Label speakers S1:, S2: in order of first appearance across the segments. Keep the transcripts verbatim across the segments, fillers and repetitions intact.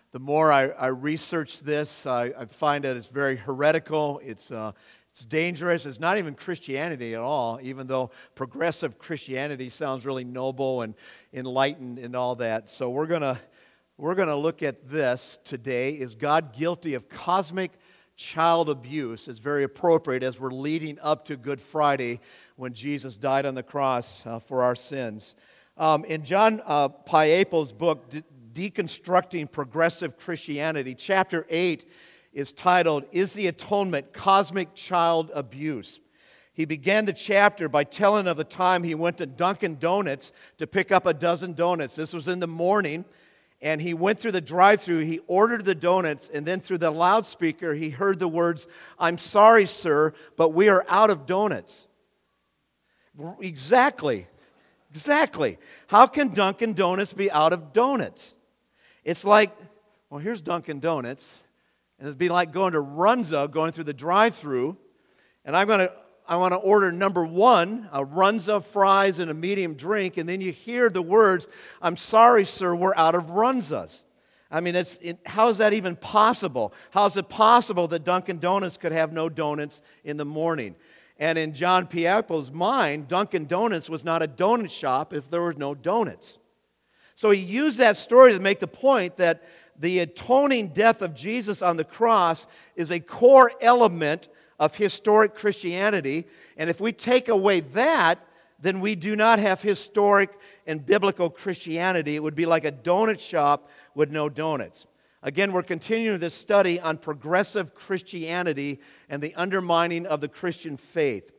S1: the more I, I research this, I, I find that it's very heretical. It's uh, it's dangerous. It's not even Christianity at all, even though progressive Christianity sounds really noble and enlightened and all that. So we're gonna we're gonna look at this today. Is God guilty of cosmic child abuse? It's very appropriate as we're leading up to Good Friday, when Jesus died on the cross uh, for our sins. Um, in John uh, Piappo's book, De- Deconstructing Progressive Christianity, chapter eight is titled, Is the Atonement Cosmic Child Abuse? He began the chapter by telling of the time he went to Dunkin' Donuts to pick up a dozen donuts. This was in the morning, and he went through the drive-thru, he ordered the donuts, and then through the loudspeaker he heard the words, "I'm sorry, sir, but we are out of donuts." Exactly. Exactly. How can Dunkin' Donuts be out of donuts? It's like, well, here's Dunkin' Donuts, and it'd be like going to Runza, going through the drive-thru, and I'm going to I want to order number one, a Runza, fries, and a medium drink, and then you hear the words, "I'm sorry, sir, we're out of Runzas." I mean, it's, it, how is that even possible? How is it possible that Dunkin' Donuts could have no donuts in the morning? And in John Piappo's mind, Dunkin' Donuts was not a donut shop if there were no donuts. So he used that story to make the point that the atoning death of Jesus on the cross is a core element of historic Christianity. And if we take away that, then we do not have historic and biblical Christianity. It would be like a donut shop with no donuts. Again, we're continuing this study on progressive Christianity and the undermining of the Christian faith.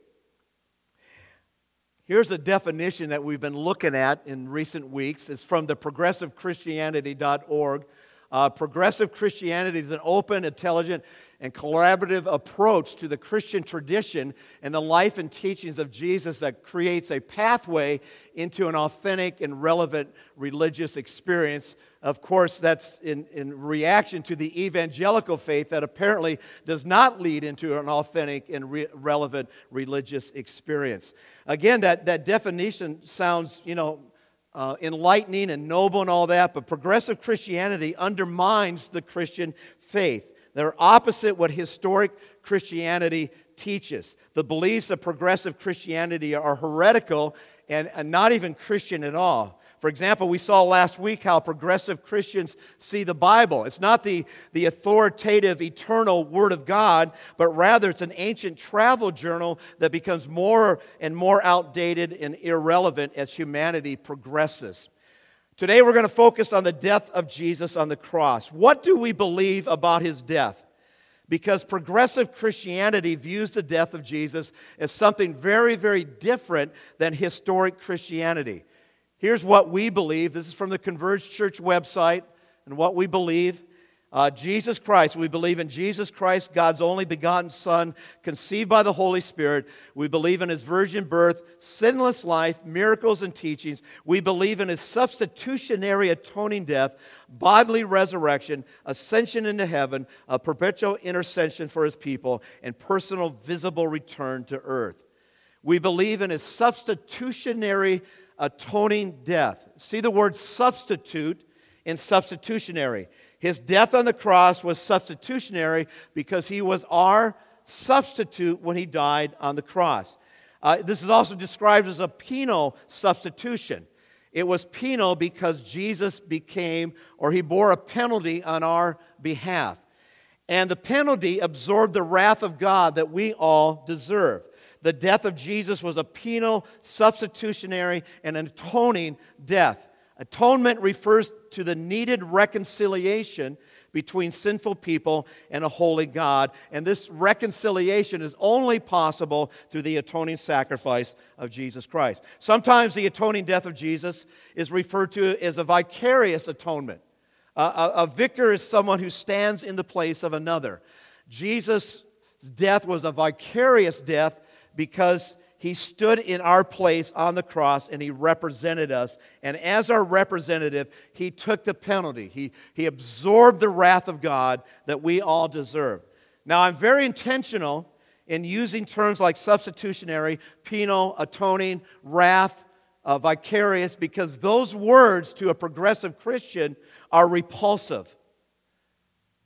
S1: Here's a definition that we've been looking at in recent weeks. It's from the progressive christianity dot org. Uh, progressive Christianity is an open, intelligent, and collaborative approach to the Christian tradition and the life and teachings of Jesus that creates a pathway into an authentic and relevant religious experience. Of course, that's in, in reaction to the evangelical faith that apparently does not lead into an authentic and re- relevant religious experience. Again, that, that definition sounds, you know, Uh, enlightening and noble and all that, but progressive Christianity undermines the Christian faith. They're opposite what historic Christianity teaches. The beliefs of progressive Christianity are heretical and, and not even Christian at all. For example, we saw last week how progressive Christians see the Bible. It's not the, the authoritative, eternal Word of God, but rather it's an ancient travel journal that becomes more and more outdated and irrelevant as humanity progresses. Today we're going to focus on the death of Jesus on the cross. What do we believe about His death? Because progressive Christianity views the death of Jesus as something very, very different than historic Christianity. Here's what we believe. This is from the Converge Church website, and what we believe. Uh, Jesus Christ, we believe in Jesus Christ, God's only begotten Son, conceived by the Holy Spirit. We believe in His virgin birth, sinless life, miracles and teachings. We believe in His substitutionary atoning death, bodily resurrection, ascension into heaven, a perpetual intercession for His people, and personal visible return to earth. We believe in His substitutionary atoning death. See the word substitute in substitutionary. His death on the cross was substitutionary because He was our substitute when He died on the cross. Uh, this is also described as a penal substitution. It was penal because Jesus became, or He bore a penalty on our behalf. And the penalty absorbed the wrath of God that we all deserve. The death of Jesus was a penal, substitutionary, and atoning death. Atonement refers to the needed reconciliation between sinful people and a holy God. And this reconciliation is only possible through the atoning sacrifice of Jesus Christ. Sometimes the atoning death of Jesus is referred to as a vicarious atonement. A, a, a vicar is someone who stands in the place of another. Jesus' death was a vicarious death because He stood in our place on the cross and He represented us. And as our representative, He took the penalty. He, he absorbed the wrath of God that we all deserve. Now, I'm very intentional in using terms like substitutionary, penal, atoning, wrath, uh, vicarious, because those words to a progressive Christian are repulsive.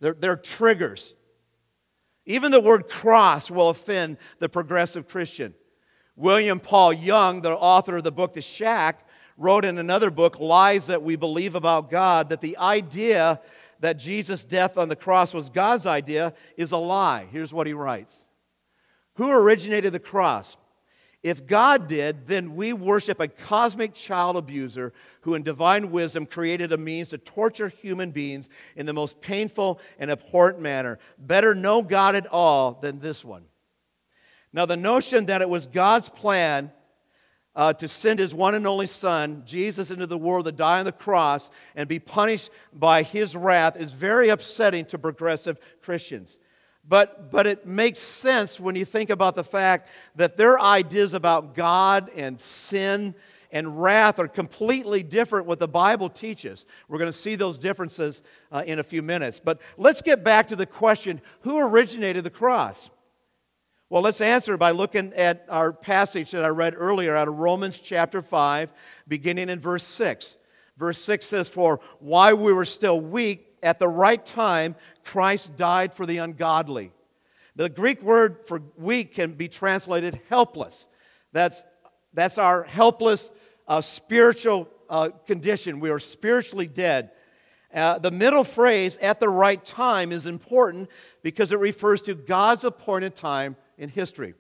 S1: They're, they're triggers. Even the word cross will offend the progressive Christian. William Paul Young, the author of the book The Shack, wrote in another book, Lies That We Believe About God, that the idea that Jesus' death on the cross was God's idea is a lie. Here's what he writes. Who originated the cross? If God did, then we worship a cosmic child abuser who in divine wisdom created a means to torture human beings in the most painful and abhorrent manner. Better no God at all than this one. Now, the notion that it was God's plan uh, to send His one and only Son, Jesus, into the world to die on the cross and be punished by His wrath is very upsetting to progressive Christians. But, but it makes sense when you think about the fact that their ideas about God and sin and wrath are completely different what the Bible teaches. We're going to see those differences uh, in a few minutes. But let's get back to the question, who originated the cross? Well, let's answer by looking at our passage that I read earlier out of Romans chapter five, beginning in verse six. Verse six says, "For while we were still weak, at the right time, Christ died for the ungodly." The Greek word for weak can be translated helpless. That's, that's our helpless uh, spiritual uh, condition. We are spiritually dead. Uh, the middle phrase, "at the right time," is important because it refers to God's appointed time in history.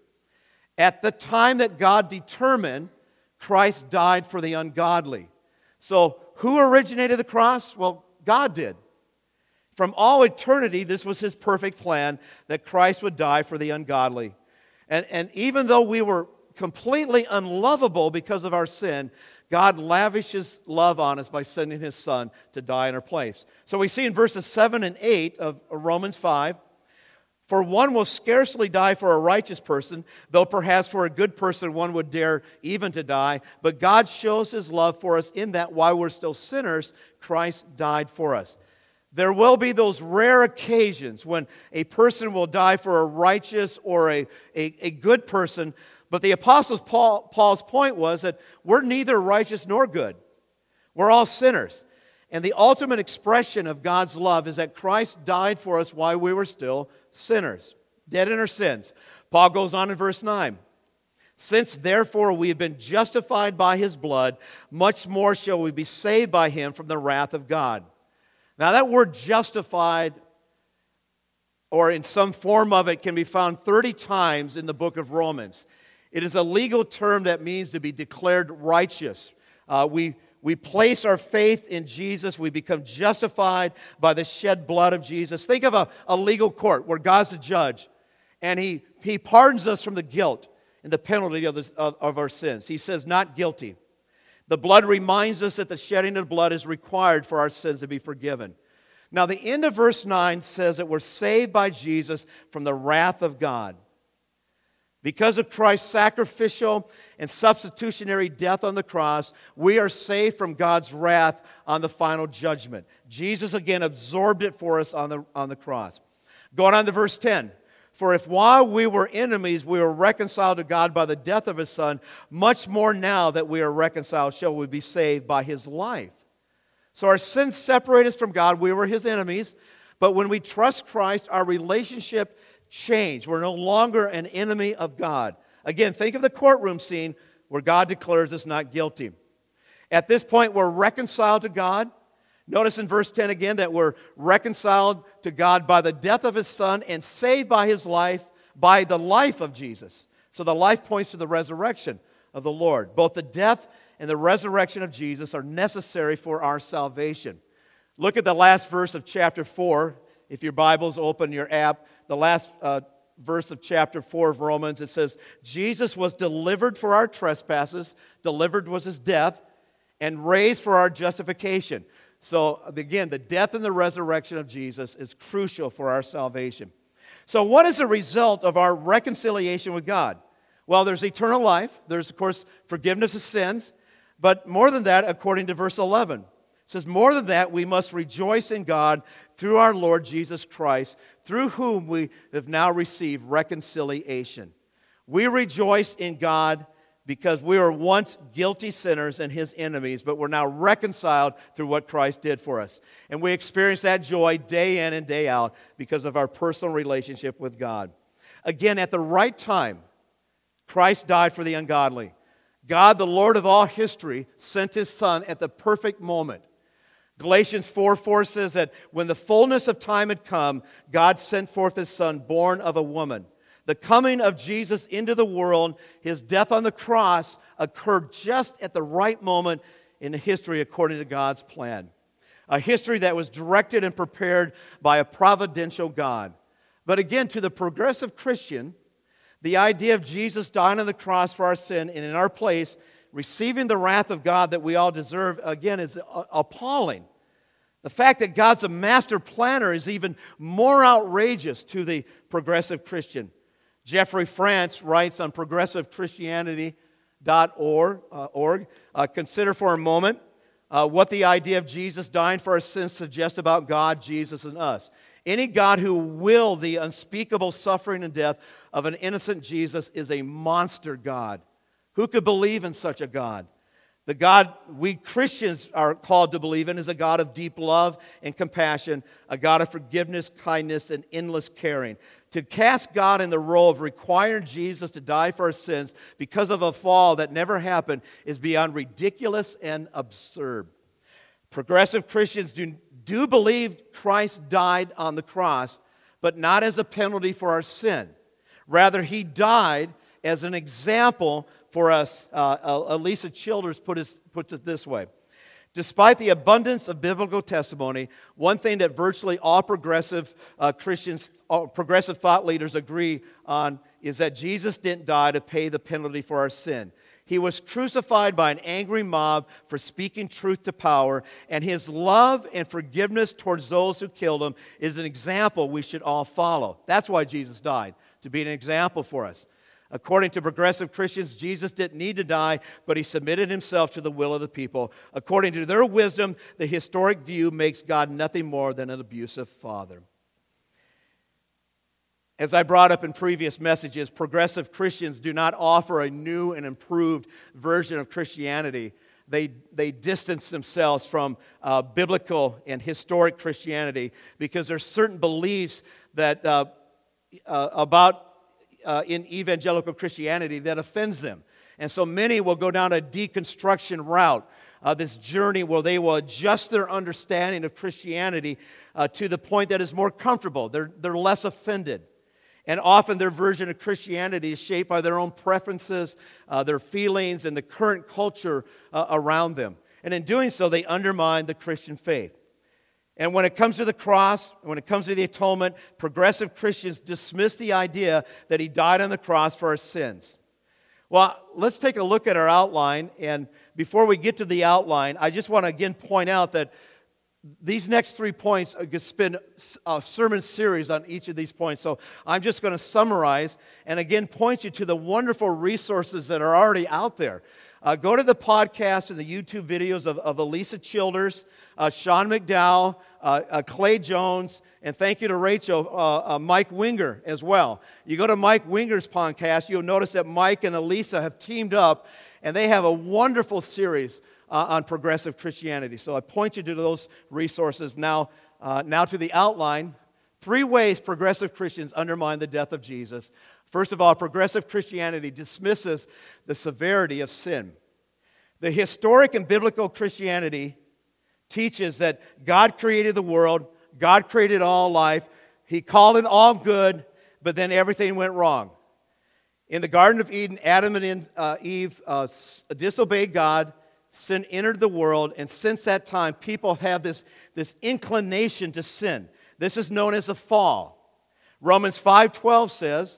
S1: At the time that God determined, Christ died for the ungodly. So, who originated the cross? Well, God did. From all eternity, this was His perfect plan that Christ would die for the ungodly. And, and even though we were completely unlovable because of our sin, God lavished His love on us by sending His Son to die in our place. So we see in verses seven and eight of Romans five, "For one will scarcely die for a righteous person, though perhaps for a good person one would dare even to die. But God shows His love for us in that while we're still sinners, Christ died for us." There will be those rare occasions when a person will die for a righteous or a, a, a good person, but the Apostle Paul, Paul's point was that we're neither righteous nor good. We're all sinners. And the ultimate expression of God's love is that Christ died for us while we were still sinners, dead in our sins. Paul goes on in verse nine. "Since therefore we have been justified by His blood, much more shall we be saved by Him from the wrath of God." Now that word justified, or in some form of it, can be found thirty times in the book of Romans. It is a legal term that means to be declared righteous. Uh, we, we place our faith in Jesus. We become justified by the shed blood of Jesus. Think of a, a legal court where God's the judge, and He, he pardons us from the guilt and the penalty of, this, of, of our sins. He says, "not guilty." The blood reminds us that the shedding of blood is required for our sins to be forgiven. Now, the end of verse nine says that we're saved by Jesus from the wrath of God. Because of Christ's sacrificial and substitutionary death on the cross, we are saved from God's wrath on the final judgment. Jesus, again, absorbed it for us on the, on the cross. Going on to verse ten. "For if while we were enemies, we were reconciled to God by the death of His Son, much more now that we are reconciled shall we be saved by His life." So our sins separate us from God. We were His enemies. But when we trust Christ, our relationship changed. We're no longer an enemy of God. Again, think of the courtroom scene where God declares us not guilty. At this point, we're reconciled to God. Notice in verse ten again that we're reconciled to God by the death of His Son and saved by His life, by the life of Jesus. So the life points to the resurrection of the Lord. Both the death and the resurrection of Jesus are necessary for our salvation. Look at the last verse of chapter four. If your Bible's open, your app, the last uh, verse of chapter four of Romans, it says, "Jesus was delivered for our trespasses," delivered was His death, "and raised for our justification." So again, the death and the resurrection of Jesus is crucial for our salvation. So what is the result of our reconciliation with God? Well, there's eternal life. There's, of course, forgiveness of sins. But more than that, according to verse eleven, it says, "More than that, we must rejoice in God through our Lord Jesus Christ, through whom we have now received reconciliation." We rejoice in God because we were once guilty sinners and his enemies, but we're now reconciled through what Christ did for us. And we experience that joy day in and day out because of our personal relationship with God. Again, at the right time, Christ died for the ungodly. God, the Lord of all history, sent his Son at the perfect moment. Galatians four four says that when the fullness of time had come, God sent forth his Son, born of a woman. The coming of Jesus into the world, his death on the cross, occurred just at the right moment in the history according to God's plan. A history that was directed and prepared by a providential God. But again, to the progressive Christian, the idea of Jesus dying on the cross for our sin and in our place, receiving the wrath of God that we all deserve, again, is appalling. The fact that God's a master planner is even more outrageous to the progressive Christian. Jeffrey France writes on progressive christianity dot org, uh, org, uh, consider for a moment uh, what the idea of Jesus dying for our sins suggests about God, Jesus, and us. Any God who will the unspeakable suffering and death of an innocent Jesus is a monster God. Who could believe in such a God? The God we Christians are called to believe in is a God of deep love and compassion, a God of forgiveness, kindness, and endless caring. To cast God in the role of requiring Jesus to die for our sins because of a fall that never happened is beyond ridiculous and absurd. Progressive Christians do, do believe Christ died on the cross, but not as a penalty for our sin. Rather, he died as an example for us. uh, Elisa Childers put it, puts it this way. Despite the abundance of biblical testimony, one thing that virtually all progressive uh, Christians, all progressive thought leaders agree on is that Jesus didn't die to pay the penalty for our sin. He was crucified by an angry mob for speaking truth to power, and his love and forgiveness towards those who killed him is an example we should all follow. That's why Jesus died, to be an example for us. According to progressive Christians, Jesus didn't need to die, but he submitted himself to the will of the people. According to their wisdom, the historic view makes God nothing more than an abusive father. As I brought up in previous messages, progressive Christians do not offer a new and improved version of Christianity. They, they distance themselves from uh, biblical and historic Christianity because there's certain beliefs that uh, uh, about Uh, in evangelical Christianity that offends them. And so many will go down a deconstruction route, uh, this journey where they will adjust their understanding of Christianity uh, to the point that is more comfortable. They're, they're less offended. And often their version of Christianity is shaped by their own preferences, uh, their feelings, and the current culture uh, around them. And in doing so, they undermine the Christian faith. And when it comes to the cross, when it comes to the atonement, progressive Christians dismiss the idea that he died on the cross for our sins. Well, let's take a look at our outline. And before we get to the outline, I just want to again point out that these next three points are going to spend a sermon series on each of these points. So I'm just going to summarize and again point you to the wonderful resources that are already out there. Uh, go to the podcast and the YouTube videos of, of Elisa Childers, uh, Sean McDowell, uh, uh, Clay Jones, and thank you to Rachel, uh, uh, Mike Winger as well. You go to Mike Winger's podcast, you'll notice that Mike and Elisa have teamed up, and they have a wonderful series uh, on progressive Christianity. So I point you to those resources. Now, uh, now to the outline. Three ways progressive Christians undermine the death of Jesus. First of all, progressive Christianity dismisses the severity of sin. The historic and biblical Christianity teaches that God created the world, God created all life, he called it all good, but then everything went wrong. In the Garden of Eden, Adam and uh, Eve uh, disobeyed God, sin entered the world, and since that time, people have this, this inclination to sin. This is known as a fall. Romans five twelve says,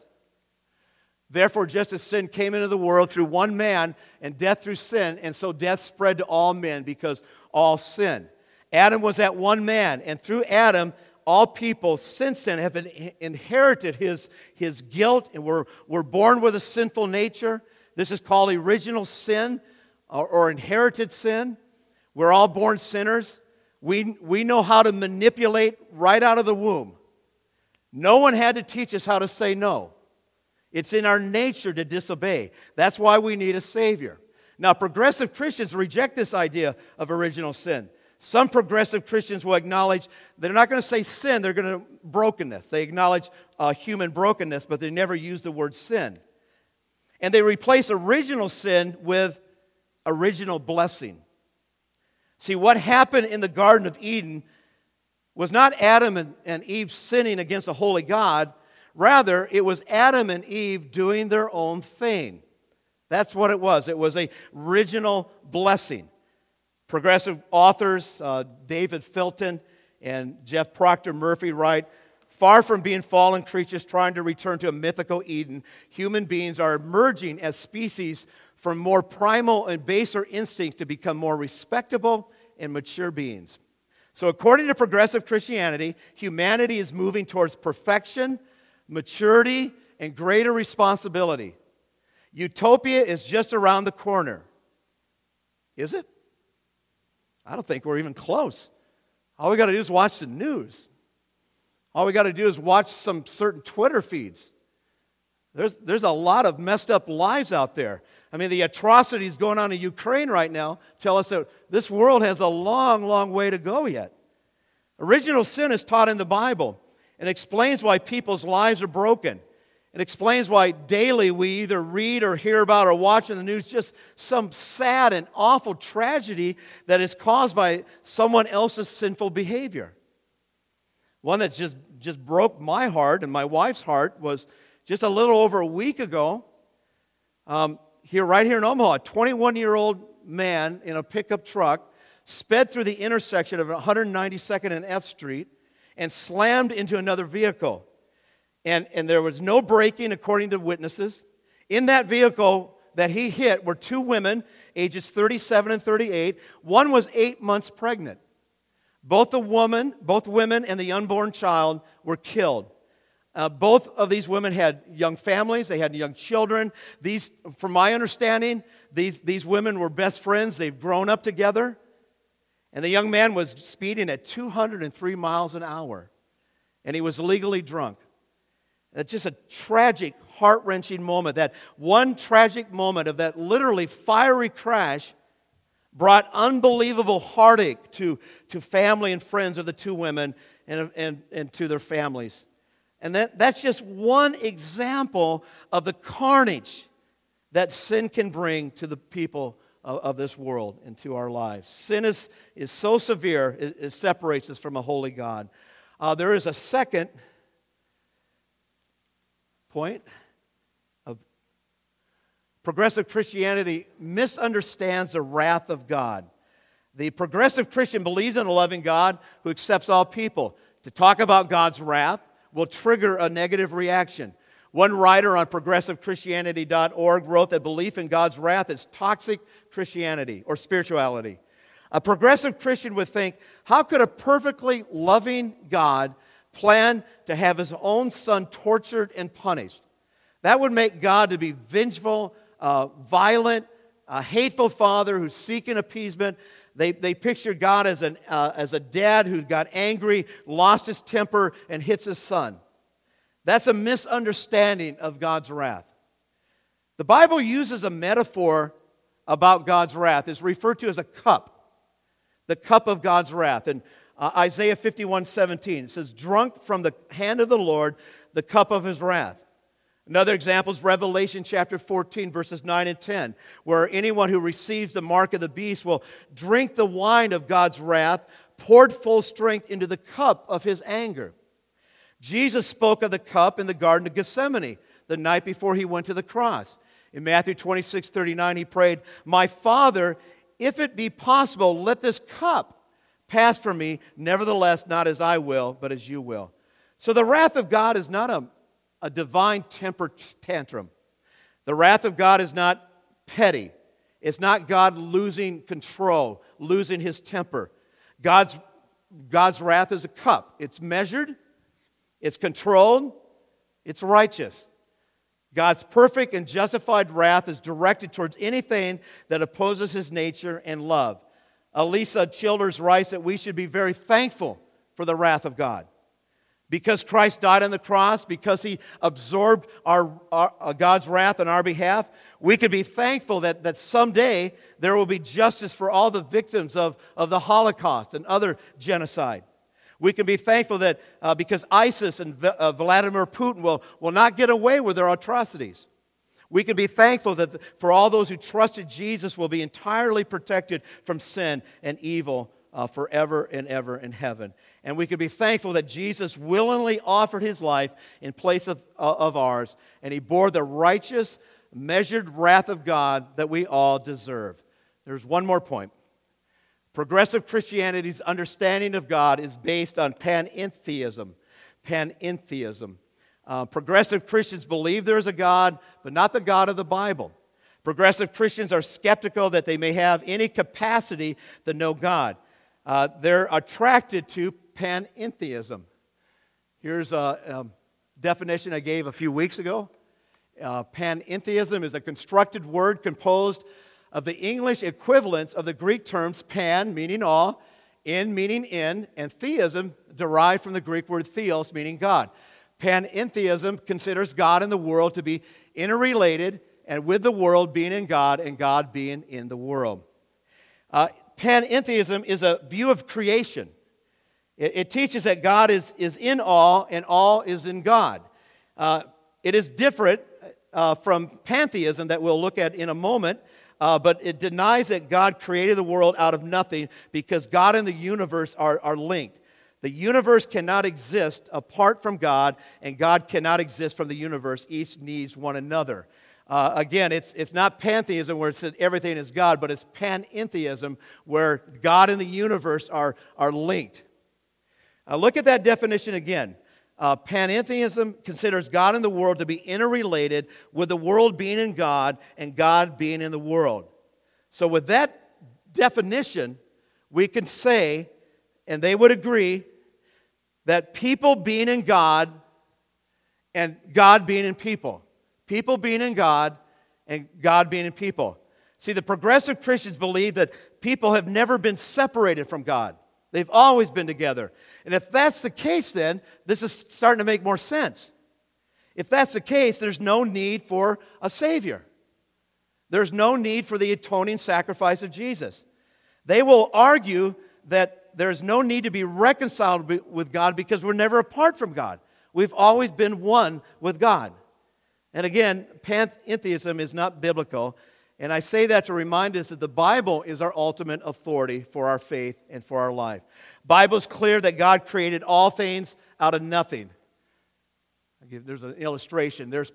S1: therefore, just as sin came into the world through one man, and death through sin, and so death spread to all men because all sinned. Adam was that one man, and through Adam, all people since then have inherited his, his guilt, and were, were born with a sinful nature. This is called original sin, or, or inherited sin. We're all born sinners. We, we know how to manipulate right out of the womb. No one had to teach us how to say no. It's in our nature to disobey. That's why we need a Savior. Now, progressive Christians reject this idea of original sin. Some progressive Christians will acknowledge, they're not going to say sin, they're going to brokenness. They acknowledge uh, human brokenness, but they never use the word sin. And they replace original sin with original blessing. See, what happened in the Garden of Eden was not Adam and, and Eve sinning against a holy God. Rather, it was Adam and Eve doing their own thing. That's what it was. It was a original blessing. Progressive authors, uh, David Filton and Jeff Proctor Murphy write, far from being fallen creatures trying to return to a mythical Eden, human beings are emerging as species from more primal and baser instincts to become more respectable and mature beings. So according to progressive Christianity, humanity is moving towards perfection, maturity, and greater responsibility. Utopia is just around the corner. Is it? I don't think we're even close. All we got to do is watch the news. All we got to do is watch some certain Twitter feeds. There's, there's a lot of messed up lives out there. I mean, the atrocities going on in Ukraine right now tell us that this world has a long, long way to go yet. Original sin is taught in the Bible and explains why people's lives are broken. It explains why daily we either read or hear about or watch in the news just some sad and awful tragedy that is caused by someone else's sinful behavior. One that just, just broke my heart and my wife's heart was just a little over a week ago. Um, here, right here in Omaha, a twenty-one-year-old man in a pickup truck sped through the intersection of one ninety-second and F Street and slammed into another vehicle. And, and there was no braking, according to witnesses. In that vehicle that he hit were two women, ages thirty-seven and thirty-eight. One was eight months pregnant. Both the woman, both women and the unborn child were killed. Uh, both of these women had young families. They had young children. These, from my understanding, these, these women were best friends. They've grown up together. And the young man was speeding at two hundred three miles an hour. And he was legally drunk. It's just a tragic, heart-wrenching moment. That one tragic moment of that literally fiery crash brought unbelievable heartache to, to family and friends of the two women and, and, and to their families. And that, that's just one example of the carnage that sin can bring to the people of, of this world and to our lives. Sin is, is so severe, it, it separates us from a holy God. Uh, there is a second point of progressive Christianity misunderstands the wrath of God. The progressive Christian believes in a loving God who accepts all people. To talk about God's wrath will trigger a negative reaction. One writer on progressive christianity dot org wrote that belief in God's wrath is toxic Christianity or spirituality. A progressive Christian would think, how could a perfectly loving God plan to have his own son tortured and punished? That would make God to be vengeful, uh, violent, a hateful father who's seeking appeasement. They, they picture God as, an, uh, as a dad who got angry, lost his temper, and hits his son. That's a misunderstanding of God's wrath. The Bible uses a metaphor about God's wrath. It's referred to as a cup, the cup of God's wrath. And uh, Isaiah fifty-one seventeen, it says, drunk from the hand of the Lord, the cup of his wrath. Another example is Revelation chapter fourteen, verses nine and ten, where anyone who receives the mark of the beast will drink the wine of God's wrath, poured full strength into the cup of his anger. Jesus spoke of the cup in the Garden of Gethsemane the night before he went to the cross. In Matthew twenty-six thirty-nine, he prayed, "My Father, if it be possible, let this cup pass from me. Nevertheless, not as I will, but as you will." So the wrath of God is not a a divine temper tantrum. The wrath of God is not petty. It's not God losing control, losing his temper. God's, God's wrath is a cup. It's measured, it's controlled, it's righteous. God's perfect and justified wrath is directed towards anything that opposes his nature and love. Elisa Childers writes that we should be very thankful for the wrath of God. Because Christ died on the cross, because he absorbed our, our uh, God's wrath on our behalf, we can be thankful that, that someday there will be justice for all the victims of, of the Holocaust and other genocide. We can be thankful that uh, because ISIS and v- uh, Vladimir Putin will, will not get away with their atrocities. We can be thankful that for all those who trusted Jesus will be entirely protected from sin and evil uh, forever and ever in heaven. And we can be thankful that Jesus willingly offered his life in place of, uh, of ours, and he bore the righteous, measured wrath of God that we all deserve. There's one more point. Progressive Christianity's understanding of God is based on panentheism. Panentheism. Uh, progressive Christians believe there is a God, but not the God of the Bible. Progressive Christians are skeptical that they may have any capacity to know God. Uh, they're attracted to panentheism. Here's a, a definition I gave a few weeks ago. Uh, panentheism is a constructed word composed of the English equivalents of the Greek terms pan, meaning all, in, meaning in, and theism, derived from the Greek word theos, meaning God. Panentheism considers God and the world to be interrelated, and with the world being in God and God being in the world. Uh, panentheism is a view of creation. It, it teaches that God is, is in all and all is in God. Uh, it is different uh, from pantheism that we'll look at in a moment, uh, but it denies that God created the world out of nothing because God and the universe are, are linked. The universe cannot exist apart from God, and God cannot exist from the universe. Each needs one another. Uh, again, it's, it's not pantheism where it says everything is God, but it's panentheism where God and the universe are, are linked. Uh, look at that definition again. Uh, panentheism considers God and the world to be interrelated, with the world being in God and God being in the world. So with that definition, we can say, and they would agree, that people being in God and God being in people. People being in God and God being in people. See, the progressive Christians believe that people have never been separated from God. They've always been together. And if that's the case, then this is starting to make more sense. If that's the case, there's no need for a Savior. There's no need for the atoning sacrifice of Jesus. They will argue that there's no need to be reconciled with God because we're never apart from God. We've always been one with God. And again, panentheism is not biblical. And I say that to remind us that the Bible is our ultimate authority for our faith and for our life. The Bible is clear that God created all things out of nothing. I give, there's an illustration. There's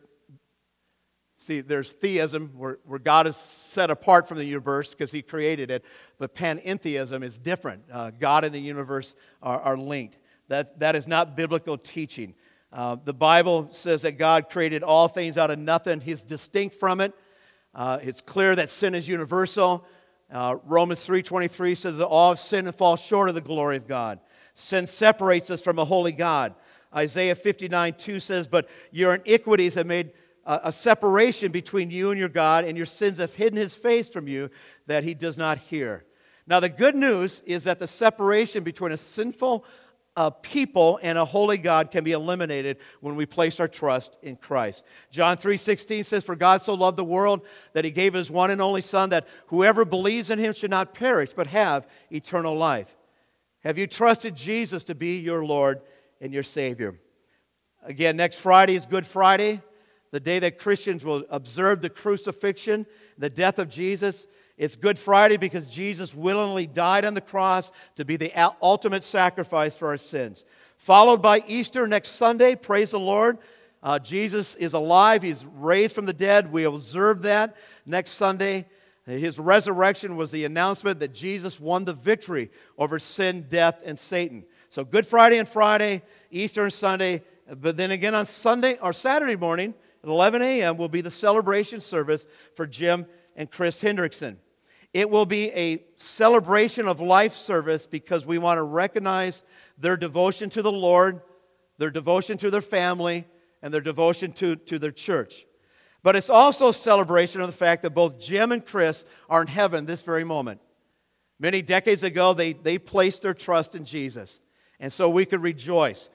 S1: See, there's theism where, where God is set apart from the universe because he created it, but panentheism is different. Uh, God and the universe are, are linked. That, that is not biblical teaching. Uh, the Bible says that God created all things out of nothing. He's distinct from it. Uh, it's clear that sin is universal. Uh, Romans three twenty-three says that all have sinned and fall short of the glory of God. Sin separates us from a holy God. Isaiah fifty-nine two says, but your iniquities have made a separation between you and your God, and your sins have hidden his face from you that he does not hear. Now, the good news is that the separation between a sinful uh, people and a holy God can be eliminated when we place our trust in Christ. John three sixteen says, for God so loved the world that he gave his one and only Son, that whoever believes in him should not perish, but have eternal life. Have you trusted Jesus to be your Lord and your Savior? Again, next Friday is Good Friday, the day that Christians will observe the crucifixion, the death of Jesus. It's Good Friday because Jesus willingly died on the cross to be the ultimate sacrifice for our sins. Followed by Easter next Sunday, praise the Lord. Uh, Jesus is alive. He's raised from the dead. We observe that next Sunday. His resurrection was the announcement that Jesus won the victory over sin, death, and Satan. So Good Friday and Friday, Easter and Sunday. But then again on Sunday or Saturday morning, at eleven a.m. will be the celebration service for Jim and Chris Hendrickson. It will be a celebration of life service because we want to recognize their devotion to the Lord, their devotion to their family, and their devotion to, to their church. But it's also a celebration of the fact that both Jim and Chris are in heaven this very moment. Many decades ago, they, they placed their trust in Jesus. And so we could rejoice.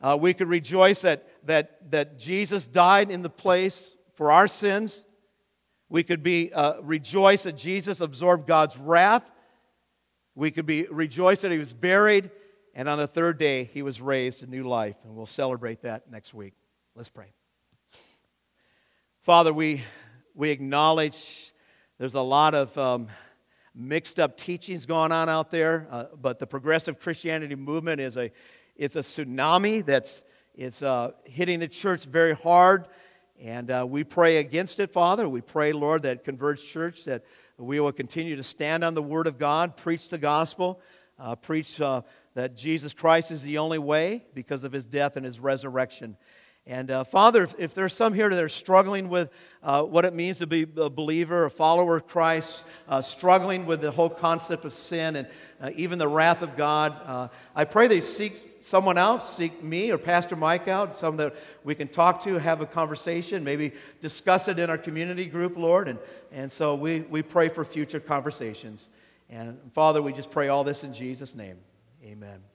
S1: Uh, we could rejoice that, that, that Jesus died in the place for our sins. We could be uh, rejoice that Jesus absorbed God's wrath. We could be rejoice that he was buried, and on the third day he was raised to new life. And we'll celebrate that next week. Let's pray. Father, we we acknowledge there's a lot of um, mixed up teachings going on out there, uh, but the progressive Christianity movement is a it's a tsunami that's it's uh, hitting the church very hard. And uh, we pray against it, Father. We pray, Lord, that Converge Church, that we will continue to stand on the Word of God, preach the gospel, uh, preach uh, that Jesus Christ is the only way because of His death and His resurrection. And uh, Father, if, if there's some here that are struggling with uh, what it means to be a believer, a follower of Christ, uh, struggling with the whole concept of sin and uh, even the wrath of God, uh, I pray they seek someone else, seek me or Pastor Mike out, someone that we can talk to, have a conversation, maybe discuss it in our community group, Lord. And, and so we, we pray for future conversations. And Father, we just pray all this in Jesus' name. Amen.